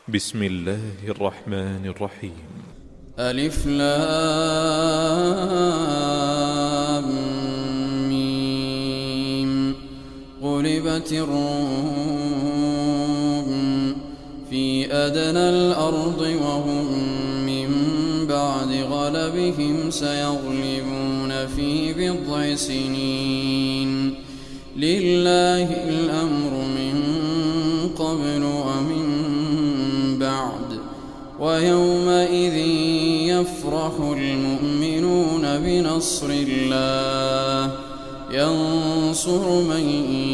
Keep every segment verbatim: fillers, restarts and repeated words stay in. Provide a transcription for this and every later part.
بسم الله الرحمن الرحيم. ألف لام ميم. غلبت الروم في أدنى الأرض وهم من بعد غلبهم سيغلبون في بضع سنين. لله الأمر من قبل ومن بعد، ويومئذ يفرح المؤمنون بنصر الله ينصر من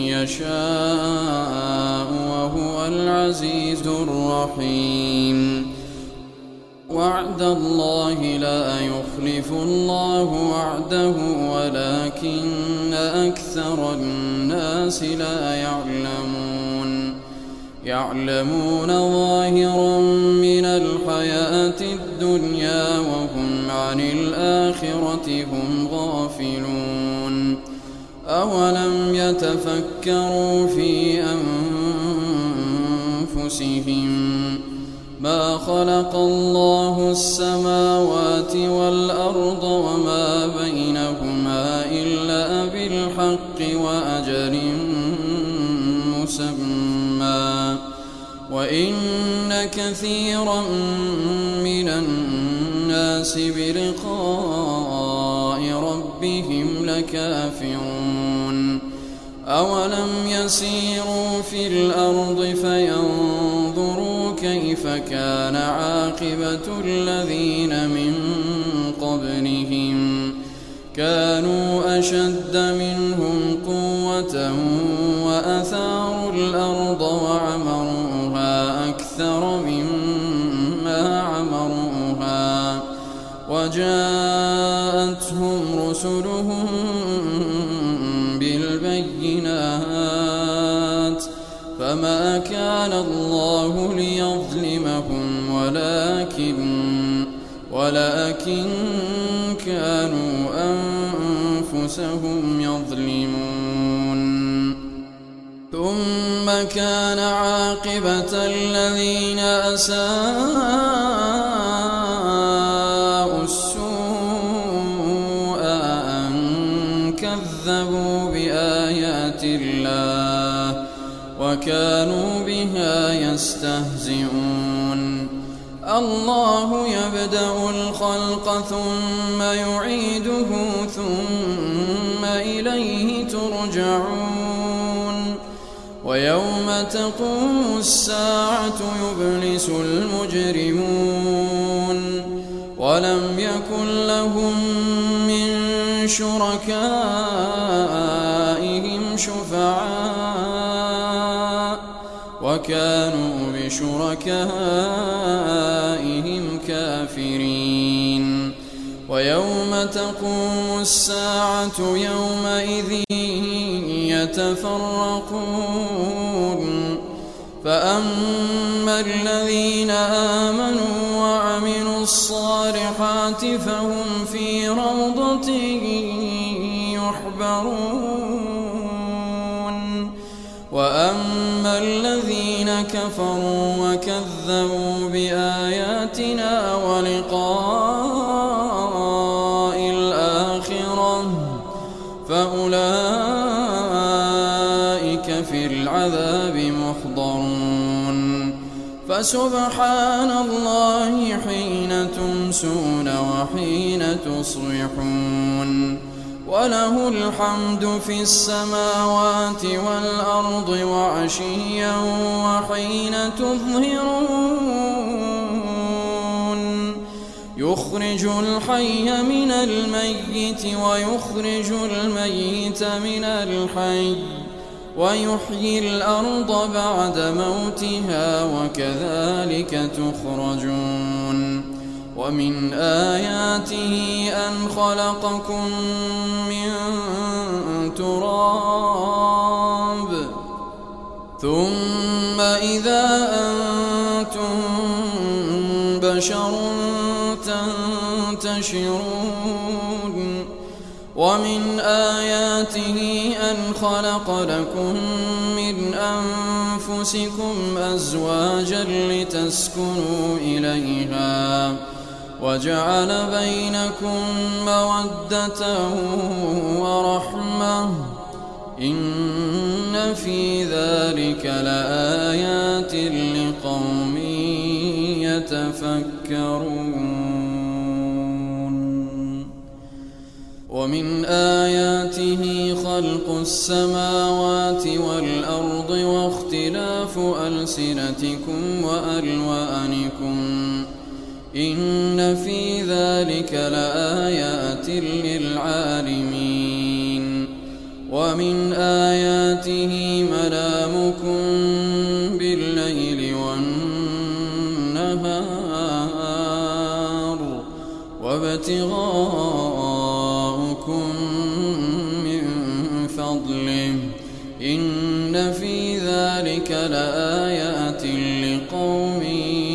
يشاء وهو العزيز الرحيم. وعد الله لا يخلف الله وعده ولكن أكثر الناس لا يعلمون. يعلمون ظاهرا من الحياة الدنيا وهم عن الآخرة هم غافلون. أولم يتفكروا في أنفسهم ما خلق الله السماوات والأرض وما بينهما إلا بالحق وأجل مسمى، وإن كثيرا من الناس بلقاء ربهم لكافرون. أولم يسيروا في الأرض فينظروا كيف كان عاقبة الذين من قبلهم كانوا أشد منهم قوة وأثاروا الأرض وعمروها أكثر مما عمروها وجاءتهم رسلهم بالبينات فما كان الله ليظلمهم ولكن ولكن كانوا أنفسهم يظلمون. ثم كان عاقبة الذين أساءوا السوء أن كذبوا بآيات الله وكانوا بها يستهزئون. الله يبدأ الخلق ثم يعيده ثم إليه ترجعون. ويوم تقوم الساعة يبلس المجرمون ولم يكن لهم من شركائهم شفعاء وكانوا بشركائهم كافرين. ويوم تقوم الساعة يومئذ يتفرقون فأما الذين آمنوا وعملوا الصالحات فهم في روضة يحبرون. وأما الذين كفروا وكذبوا بآياتنا ولقاء الآخرة فأولئك في العذاب محضرون. فسبحان الله حين تمسون وحين تصبحون وله الحمد في السماوات والأرض وعشيا وحين تظهرون. يخرج الحي من الميت ويخرج الميت من الحي ويحيي الأرض بعد موتها وكذلك تخرجون. ومن آياته أن خلقكم من تراب ثم إذا أنتم بشر تنتشرون. ومن آياته أن خلق لكم من أنفسكم أنفسكم أزواجا لتسكنوا إليها وجعل بينكم مودة ورحمة إن في ذلك لآيات لقوم يتفكرون. ومن آياته خلق السماوات والأرض واختلاف ألسنتكم وألوانكم إن في ذلك لآيات للعالمين. ومن آياته منامكم بالليل والنهار وابتغاؤكم من فضله إن في ذلك لآيات لقوم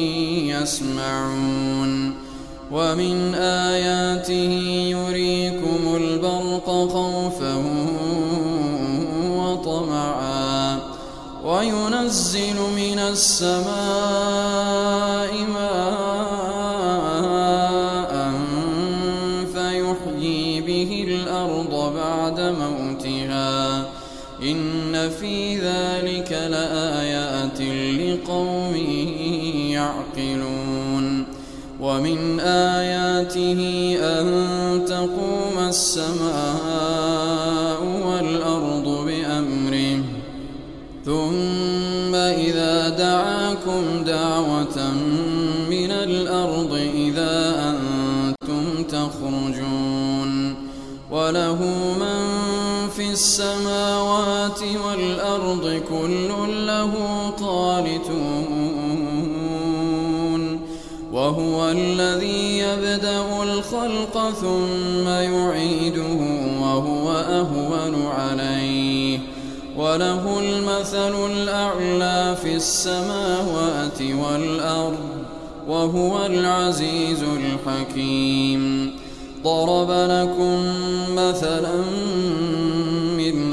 يسمعون. ومن آياته يريكم البرق خوفا وطمعا وينزل من السماء ماء فيحيي به الأرض بعد موتها إن في ذلك لآيات لقوم يعقلون. ومن آياته أن تقوم السماء والأرض بأمره ثم إذا دعاكم دعوة من الأرض إذا أنتم تخرجون. وله من في السماوات والأرض كل له قانتون. وهو الذي يبدأ الخلق ثم يعيده وهو أهون عليه وله المثل الأعلى في السماوات والأرض وهو العزيز الحكيم. ضرب لكم مثلا من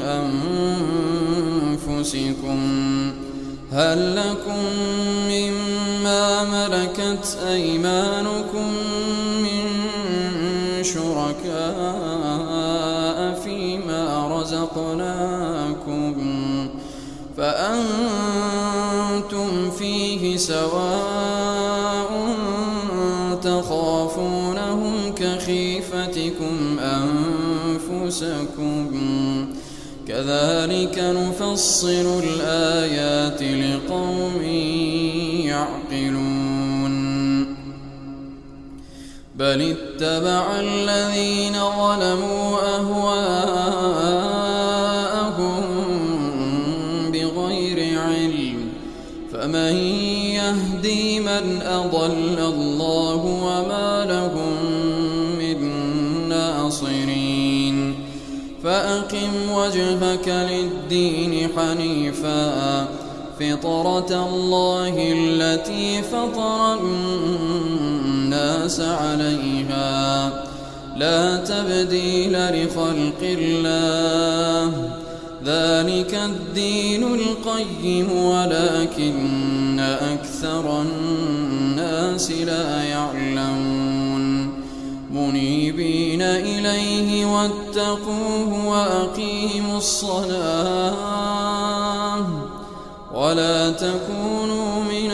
أنفسكم هل لكم مما ملكت أيمانكم من شركاء فيما رزقناكم فأنتم فيه سواء تخافونهم كخيفتكم أنفسكم كذلك نفصل الآيات لقوم يعقلون. بل اتبع الذين ظلموا أهواءهم بغير علم فمن يهدي من أضل الله وما لهم من ناصرين. فأقم وجهك للدين حنيفا فطرة الله التي فطر الناس عليها لا تبديل لخلق الله ذلك الدين القيم ولكن أكثر الناس لا يعلمون. منيبين إليه واتقوه وأقيموا الصلاة ولا تكونوا من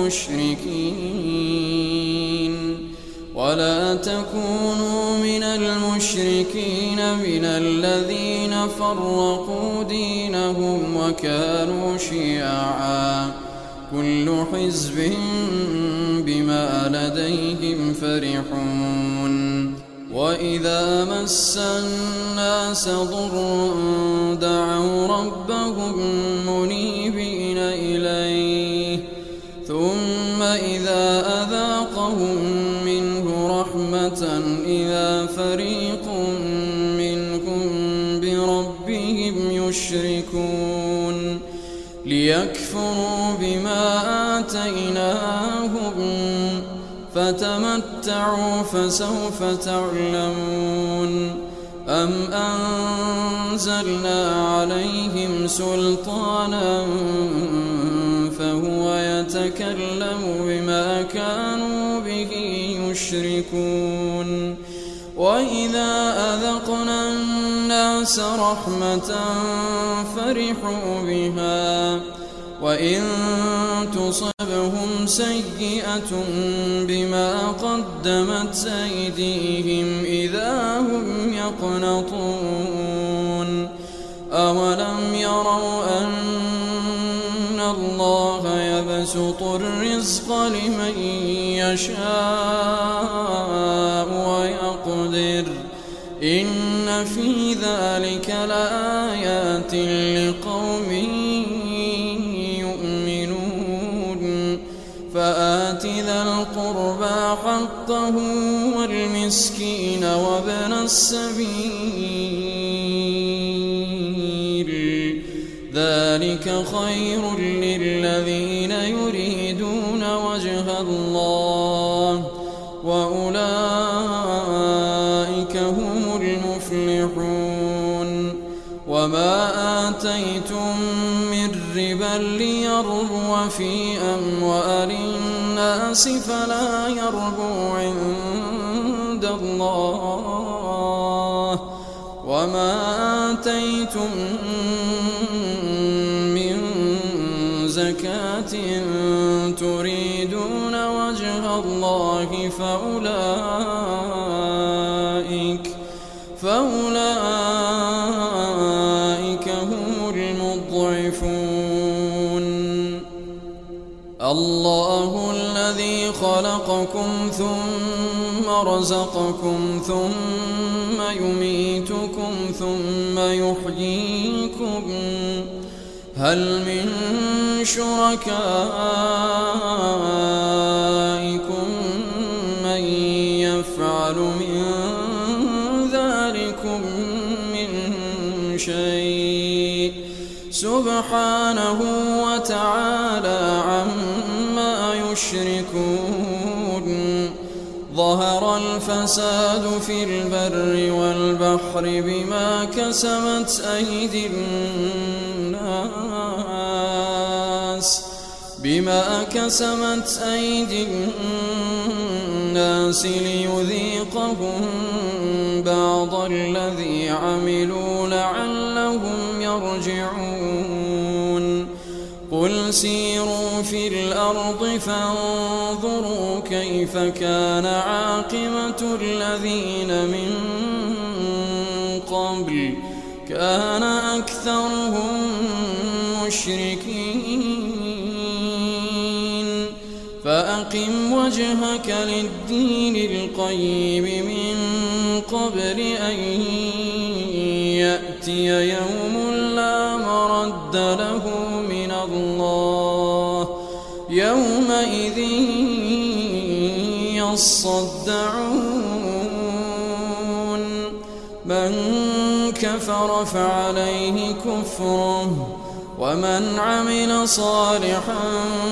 المشركين ولا تكونوا من المشركين من الذين فرقوا دينهم وكانوا شيعا كل حزب بما لديهم فرحون. وإذا مس الناس ضر دعوا ربهم منيبين إليه ثم إذا أذاقهم منه رحمة إذا فريق منهم بربهم يشركون ليكفروا بما آتيناهم فتمتعوا فسوف تعلمون. أم أنزلنا عليهم سلطانا يتكلموا بما كانوا به يشركون وإذا أذقنا الناس رحمة فرحوا بها وإن تصبهم سيئة بما قدمت أيديهم إذا هم يقنطون أولم يروا أن الله يبسط الرزق لمن يشاء ويقدر إن في ذلك لآيات لقوم يؤمنون فآت ذا القربى حقه والمسكين وابن السبيل ذلك خير للذين يريدون وجه الله وأولئك هم المفلحون وما آتيتم من ربا ليربو في أموال الناس فلا يربو عند الله وما آتيتم من زكاة تريدون وجه الله فأولئك فأولئك هم المضعفون الله الذي خلقكم ثم رزقكم ثم يميتكم ثم يحييكم هل من شركائكم من يفعل من ذلكم من شيء سبحانه وتعالى عما يشركون ظهر الفساد في البر والبحر بما كسبت أيدي الناس بما كسبت أيدي الناس ليذيقهم بعض الذي عملوا لعلهم يرجعون قل سيروا في الأرض فانظروا كيف كان عاقبة الذين من قبل كان أكثرهم مشركين فأقم وجهك للدين القيم من قبل أن يأتي يوم لا مرد له من الله يومئذ يصدعون من كفر فعليه كفره ومن عمل صالحا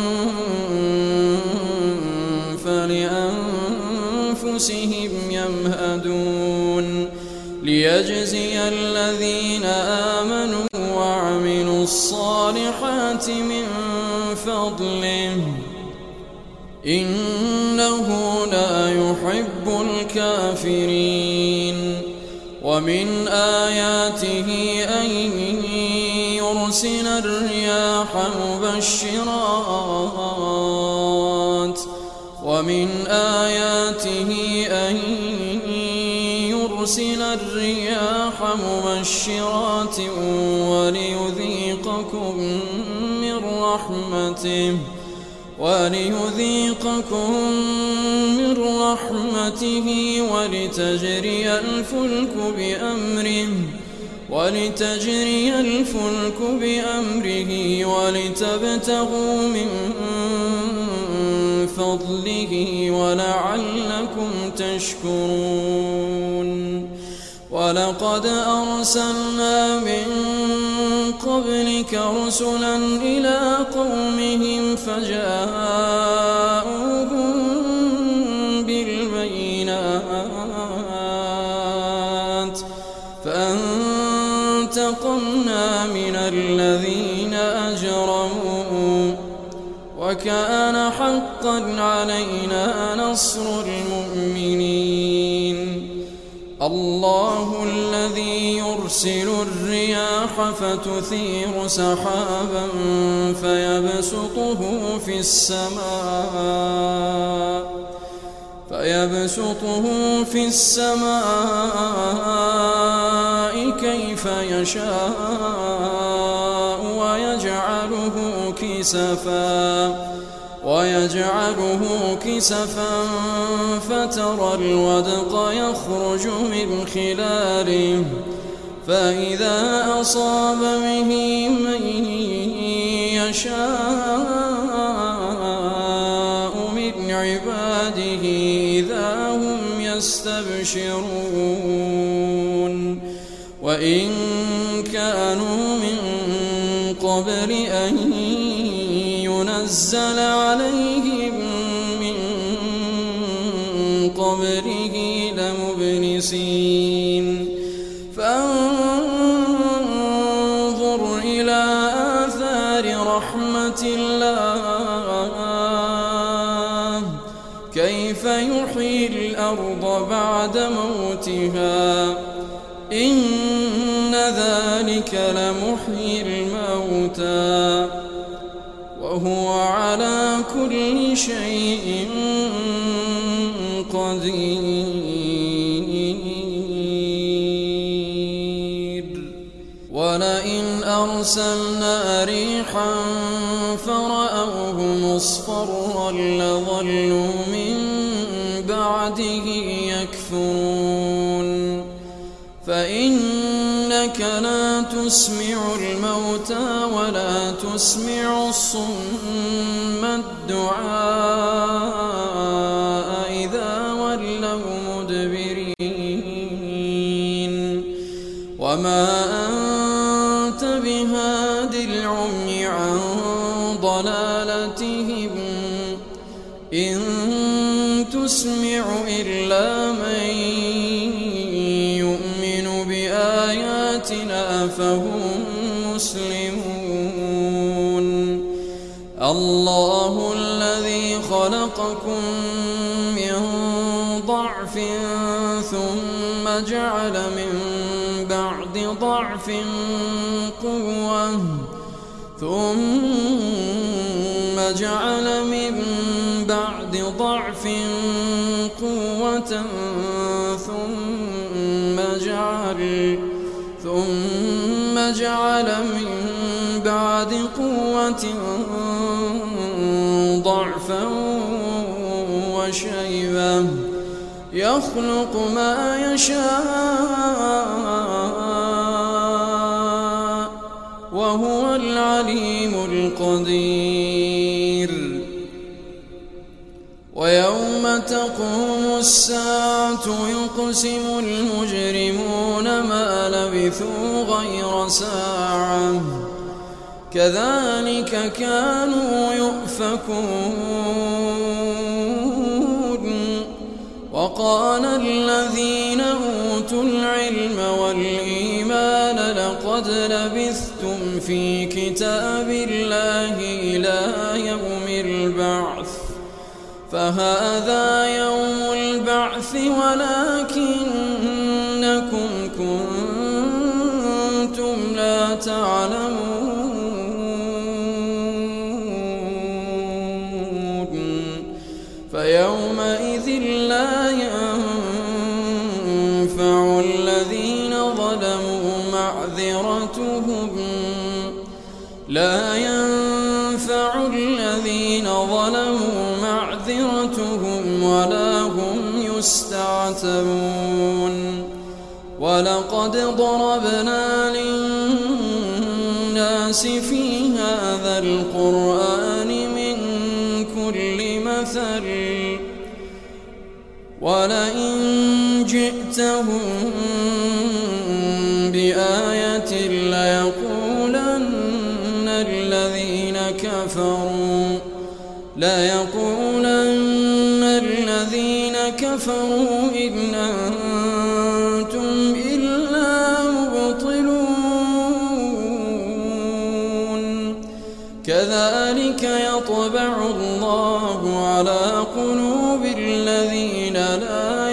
فلأنفسهم يمهدون ليجزي الذين آمنوا وعملوا الصالحات من فضله إنه لا يحب الكافرين ومن آياته أن يرسل الرياح مبشرات ومن آياته أن يرسل الرياح مبشرات وليذيقكم من رحمته وليذيقكم من رحمته ولتجري الفلك بأمره ولتجري الفلك بأمره ولتبتغوا من فضله ولعلكم تشكرون ولقد أرسلنا من قبلك رسلا إلى قومهم فجاءوهم بالبينات فانتقمنا من الذين أجرموا وكان حقا علينا نصر المؤمنين. الله الذي يرسل الرياح فتثير سحابا فيبسطه في السماء فيبسطه في السماء كيف يشاء ويجعله كسفا ويجعله كسفا فترى الودق يخرج من خلاله فإذا أصاب به من يشاء من عباده إذا هم يستبشرون. وإن كانوا من قبل أن ينزل عليهم من قبله لمبلسين. فانظر إلى آثار رحمة الله كيف يحيي الأرض بعد موتها إن ذلك لمحيي الموتى وهو على كل شيء قدير. ولئن أرسلنا ريحا فرأوه مصفرا لظلوا من بعده يكفرون. فإنك لا تسمع الموتى ولا تسمع الصم الدعاء إذا ولوا مدبرين. وما أنت بهاد العمي عن ضلالتهم إن تسمع إلا من يؤمن بآياتنا فهم مسلمون. الله الذي خلقكم من ضعف ثم جعل من بعد ضعف قوة ثم جعل من بعد ضعف قوة ثم جعل ثم جعل من بعد قوة ضعفا وشيبة يخلق ما يشاء وهو العليم القدير. ويوم تقوم الساعة يقسم المجرمون ما لبثوا غير ساعة كذلك كانوا يؤفكون. وقال الذين أوتوا العلم والإيمان لقد لبثتم في كتاب الله إلى يوم البعث فهذا يوم البعث ولكنكم كنتم لا تعلمون. فيومئذ لا ينفع الذين ظلموا معذرتهم لا ينفع الذين ظلموا معذرتهم ولا هم يستعتبون. ولقد ضربنا للناس في هذا القرآن من كل مثل ولئن جئتهم بآية ليقولن الذين كفروا ليقولن الذين كفروا إن أنتم إلا مبطلون. كذلك كذلك يطبع الله على قلوب الذين لا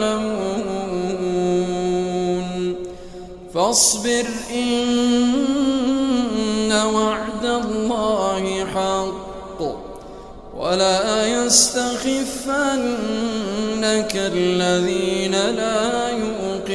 يعلمون فاصبر إن وعد الله حق ولا يستخفنك الذين لا يؤمنون